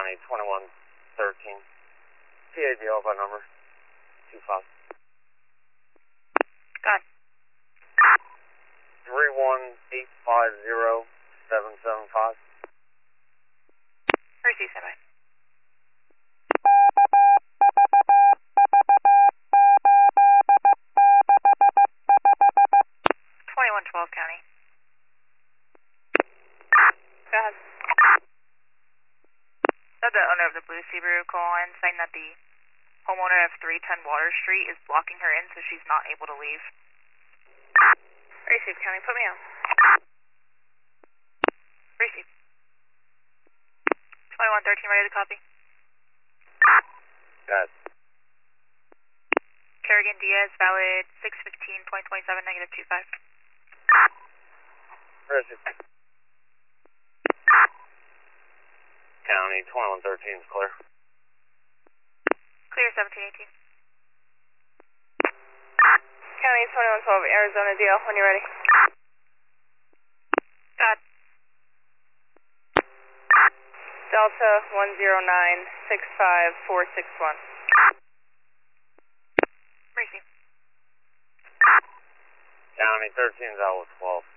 County 2113. PADL by number 25. Got it. 31850-775. Receive, standby. 2112 County. Go ahead. Had the owner of the Blue Subaru call in saying that the homeowner of 310 Water Street is blocking her in, so she's not able to leave. Receive, County. Put me on. Receive. 2113, ready to copy. Got it. Kerrigan Diaz, valid 615.27, negative 25. Receive. County 2113 is clear. Clear 1718. County 2112, Arizona DL, when you're ready. Got it. Delta 109-65461. Receive. County 13 is out with 12.